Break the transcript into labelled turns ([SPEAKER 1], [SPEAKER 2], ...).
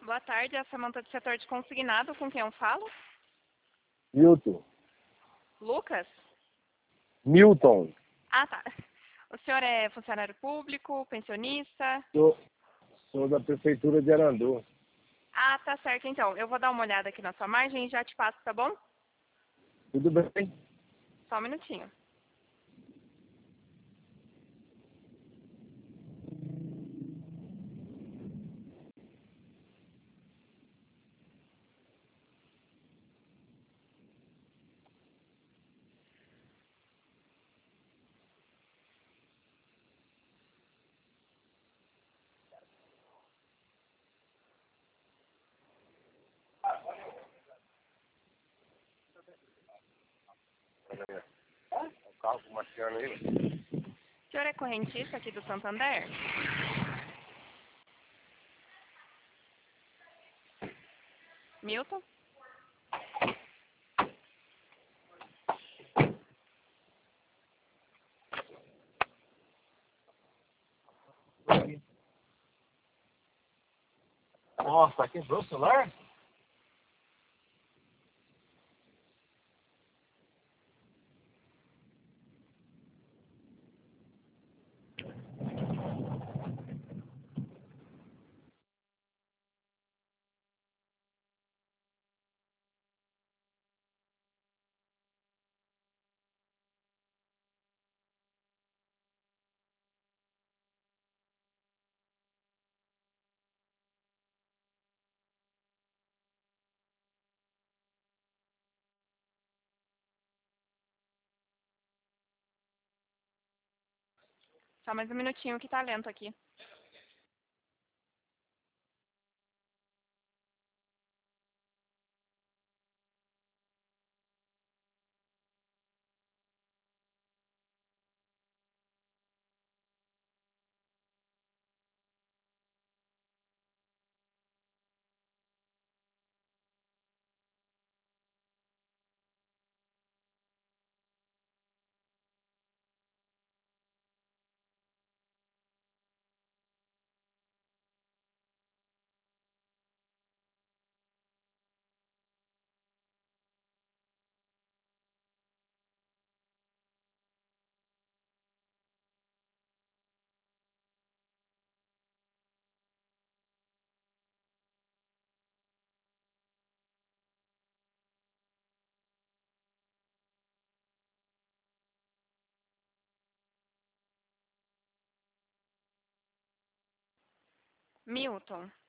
[SPEAKER 1] Boa tarde, é a Samanta do setor de consignado, com quem eu falo?
[SPEAKER 2] Milton.
[SPEAKER 1] Lucas?
[SPEAKER 2] Milton.
[SPEAKER 1] Ah, tá. O senhor é funcionário público, pensionista?
[SPEAKER 2] Sou da Prefeitura de Arandu.
[SPEAKER 1] Ah, tá certo então. Eu vou dar uma olhada aqui na sua margem e já te passo, tá bom?
[SPEAKER 2] Tudo bem?
[SPEAKER 1] Só um minutinho.
[SPEAKER 2] O carro com marciano aí.
[SPEAKER 1] O senhor é correntista aqui do Santander? Milton?
[SPEAKER 2] Nossa, quebrou o celular?
[SPEAKER 1] Só mais um minutinho que tá lento aqui. Milton?